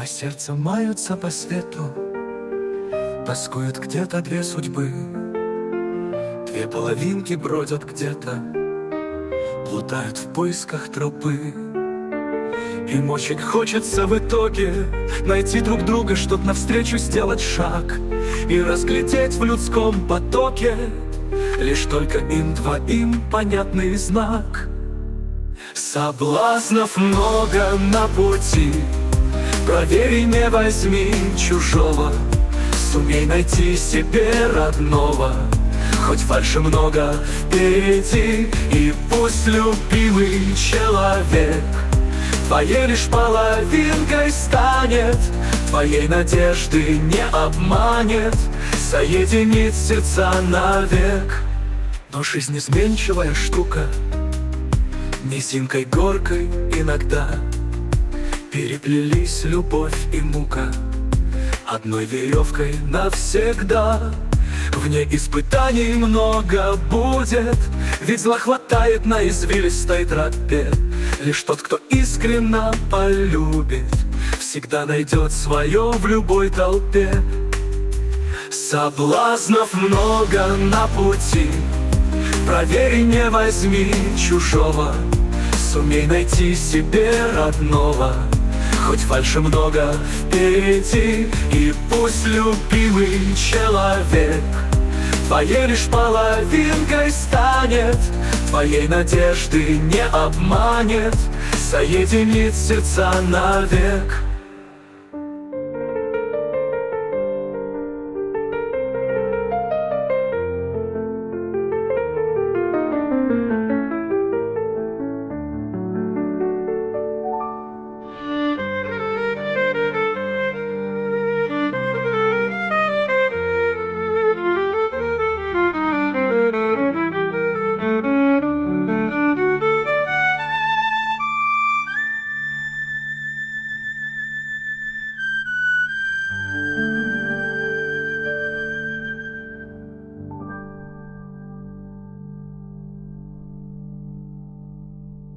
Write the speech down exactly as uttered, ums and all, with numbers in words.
Два сердца маются по свету, тоскуют где-то две судьбы. Две половинки бродят где-то, плутают в поисках тропы. Им очень хочется в итоге найти друг друга, чтоб навстречу сделать шаг и разглядеть в людском потоке лишь только им двоим понятный знак. Соблазнов много на пути, проверь и не возьми чужого. Сумей найти себе родного, хоть фальши много впереди. И пусть любимый человек твоей лишь половинкой станет, твоей надежды не обманет, соединит сердца навек. Но жизнь изменчивая штука, низинкой горкой иногда переплелись любовь и мука одной веревкой навсегда. В ней испытаний много будет, ведь зла хватает на извилистой тропе. Лишь тот, кто искренно полюбит, всегда найдет свое в любой толпе. Соблазнов много на пути, проверь и не возьми чужого. Сумей найти себе родного, хоть фальши много впереди. И пусть любимый человек твоей лишь половинкой станет, твоей надежды не обманет, соединит сердца навек.